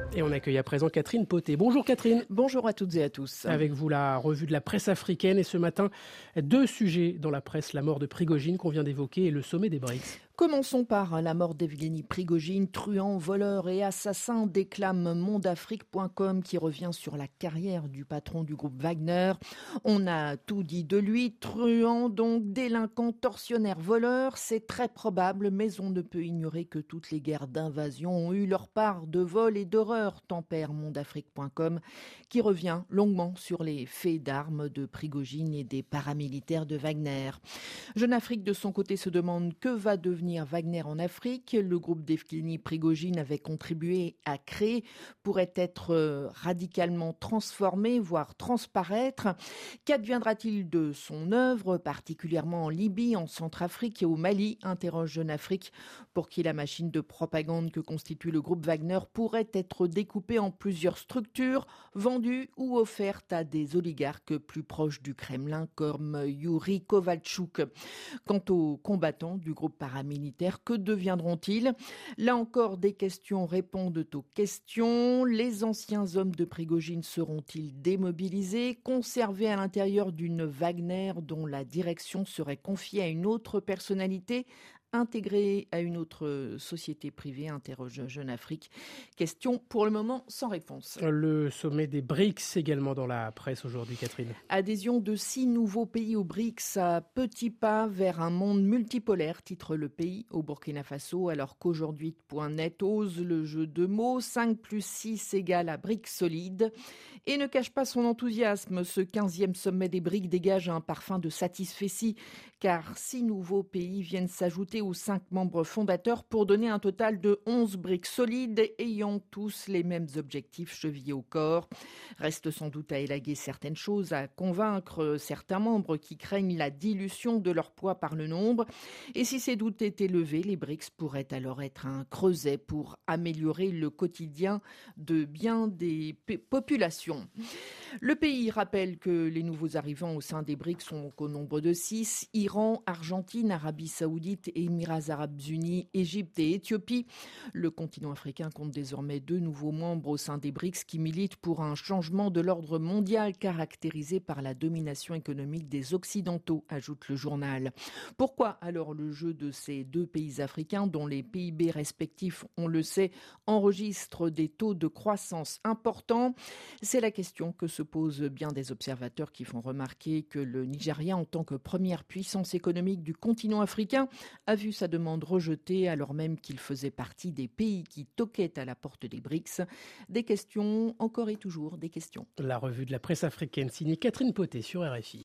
Et on accueille à présent Catherine Poté. Bonjour Catherine. Bonjour à toutes et à tous. Avec vous la revue de la presse africaine et ce matin, 2 sujets dans la presse, la mort de Prigojine qu'on vient d'évoquer et le sommet des BRICS. Commençons par la mort d'Evgeny Prigojine, truand, voleur et assassin, déclame mondafrique.com qui revient sur la carrière du patron du groupe Wagner. On a tout dit de lui, truand donc, délinquant, tortionnaire, voleur, c'est très probable, mais on ne peut ignorer que toutes les guerres d'invasion ont eu leur part de vol et d'horreur, tempère mondafrique.com qui revient longuement sur les faits d'armes de Prigojine et des paramilitaires de Wagner. Jeune Afrique de son côté se demande que va devenir Wagner en Afrique. Le groupe d'Evgeny Prigojine avait contribué à créer, pourrait être radicalement transformé, voire transparaître. Qu'adviendra-t-il de son œuvre, particulièrement en Libye, en Centrafrique et au Mali, interroge Jeune Afrique, pour qui la machine de propagande que constitue le groupe Wagner pourrait être découpée en plusieurs structures, vendues ou offertes à des oligarques plus proches du Kremlin comme Yuri Kovalchuk. Quant aux combattants du groupe paramilitaire, que deviendront-ils? Là encore, des questions répondent aux questions. Les anciens hommes de Prigojine seront-ils démobilisés, conservés à l'intérieur d'une Wagner dont la direction serait confiée à une autre personnalité, intégrée à une autre société privée, interroge Jeune Afrique. Question pour le moment sans réponse. Le sommet des BRICS également dans la presse aujourd'hui, Catherine. Adhésion de 6 nouveaux pays aux BRICS à petits pas vers un monde multipolaire, titre le pays au Burkina Faso, alors qu'aujourd'hui.net ose le jeu de mots, 5 plus 6 égale à BRICS solide, et ne cache pas son enthousiasme. Ce 15e sommet des BRICS dégage un parfum de satisfecit, car 6 nouveaux pays viennent s'ajouter aux 5 membres fondateurs pour donner un total de 11 BRICS solides ayant tous les mêmes objectifs chevillés au corps. Reste sans doute à élaguer certaines choses, à convaincre certains membres qui craignent la dilution de leur poids par le nombre. Et si ces doutes étaient levés, les BRICS pourraient alors être un creuset pour améliorer le quotidien de bien des populations. Le pays rappelle que les nouveaux arrivants au sein des BRICS sont au nombre de 6, Iran, Argentine, Arabie Saoudite, Émirats Arabes Unis, Égypte et Éthiopie. Le continent africain compte désormais 2 nouveaux membres au sein des BRICS qui militent pour un changement de l'ordre mondial caractérisé par la domination économique des Occidentaux, ajoute le journal. Pourquoi alors le jeu de ces 2 pays africains dont les PIB respectifs, on le sait, enregistrent des taux de croissance importants? C'est la question que se posent bien des observateurs qui font remarquer que le Nigeria, en tant que première puissance économique du continent africain, a vu sa demande rejetée alors même qu'il faisait partie des pays qui toquaient à la porte des BRICS. Des questions, encore et toujours des questions. La revue de la presse africaine signée Catherine Poté sur RFI.